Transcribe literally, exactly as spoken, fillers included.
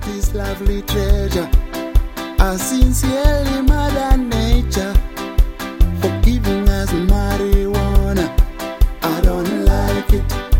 this lovely treasure. I sincerely Mother Nature for giving us marijuana. I don't like it.